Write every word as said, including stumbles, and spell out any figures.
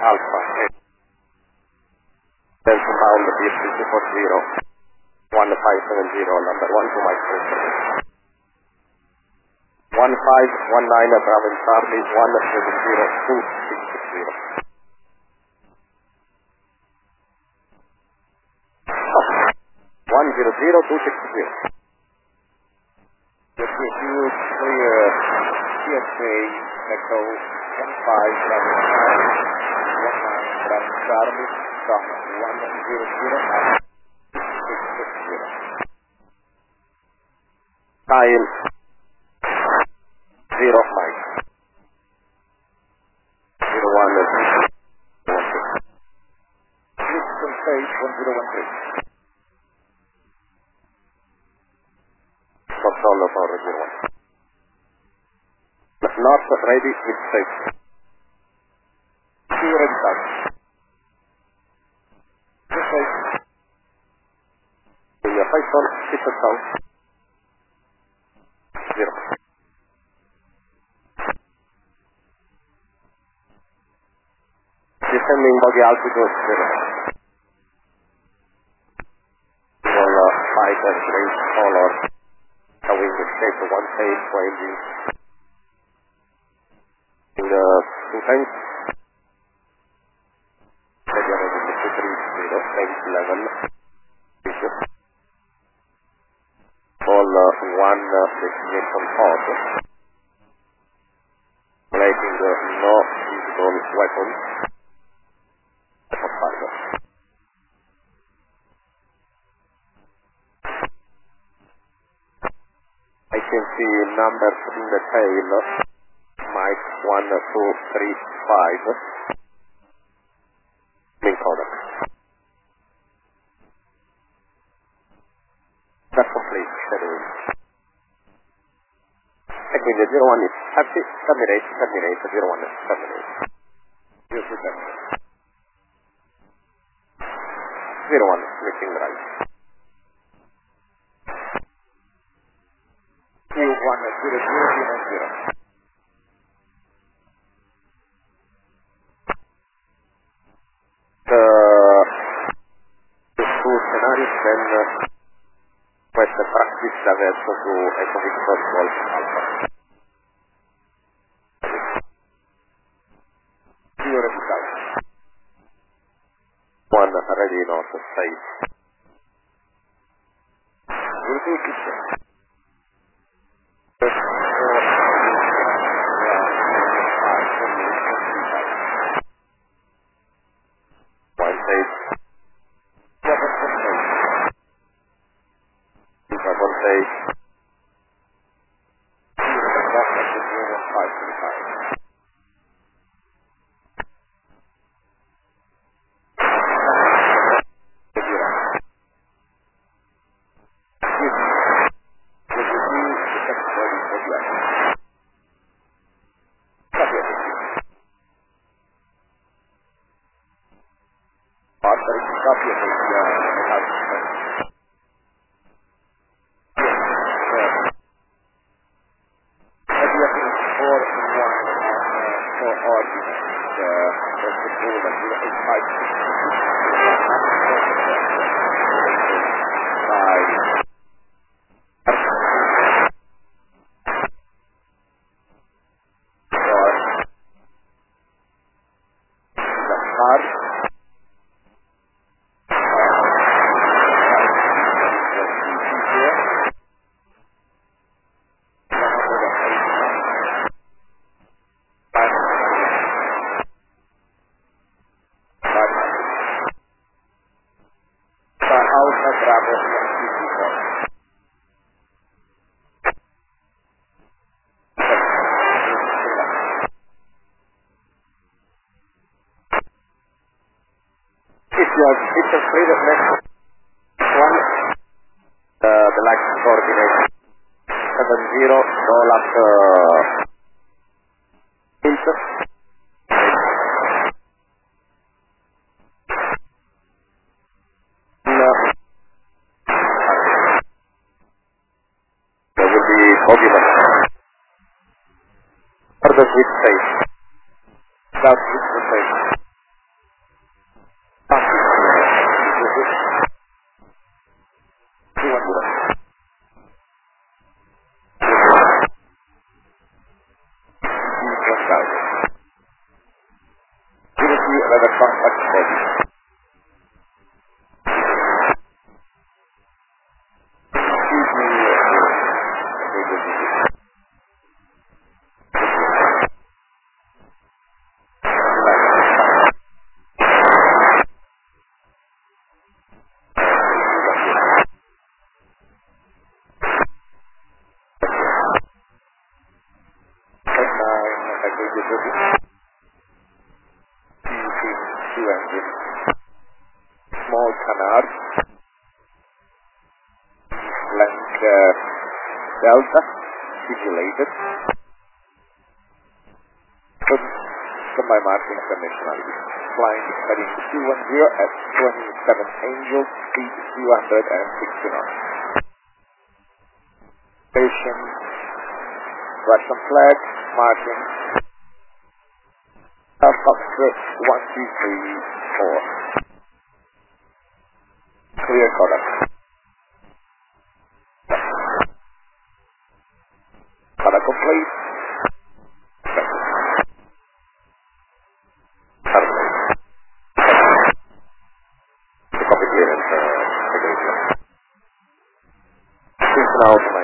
Alpha. Then to pound the B S two four zero. one five seven zero number one to Mike President. one five one nine Bravo Charlie one seven zero two six six zero. one zero zero two six zero. This is you clear C S A Echo one five Bravo Charlie one nine Bravo Charlie from one zero zero six six zero. Time zero five zero one one six. Houston Stage one zero one three. Control of our zero one. Not ready with safe. Clear and touch. This safe. In your face on, six and south. Zero. Descending body altitude zero. Will uh, fight and range color. Showing the shape of one page for engine. In the two tanks. Ready on the two three zero, range eleven. All uh, one uh, destination pod. Placing uh, no visible weapons. I can see numbers in the tail. Mike one two three five. Main product. That's complete. Schedule. E quindi zero one is happy, terminate, terminate, zero one is terminate. Use the terminate. zero one switching right. Q one zero zero zero zero. The two scenarios then questa practice verso su Echo Victor Golf Alpha. Zero results. One ready north side. Will do it. It's a free of next one. Uh, the light coordinate seven zero dollar uh, inch. No. There will be Pokemon. Further with space. South with the space. two engine. Small canard. Flank uh, delta. Simulated. From, from my marking conditionality. Flying heading two one zero at twenty-seven Angel, speed two hundred sixty knots. Station, Russian flag, marking, Foxtrot one two three four. Clear Kodak. Kodak complete. Now